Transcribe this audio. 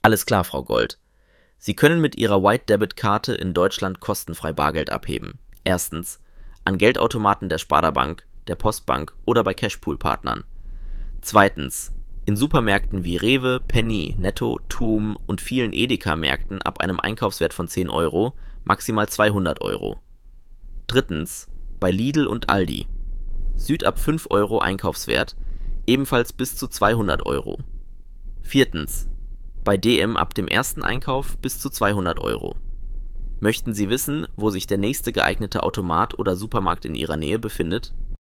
Alles klar, Frau Gold. Sie können mit Ihrer White-Debit-Karte in Deutschland kostenfrei Bargeld abheben. Erstens an Geldautomaten der Sparda Bank, der Postbank oder bei Cashpool-Partnern. Zweitens in Supermärkten wie Rewe, Penny, Netto, TUM und vielen Edeka-Märkten ab einem Einkaufswert von 10 Euro, maximal 200 Euro. Drittens bei Lidl und Aldi. Süd ab 5 Euro Einkaufswert, ebenfalls bis zu 200 Euro. Viertens bei DM ab dem ersten Einkauf bis zu 200 Euro. Möchten Sie wissen, wo sich der nächste geeignete Automat oder Supermarkt in Ihrer Nähe befindet?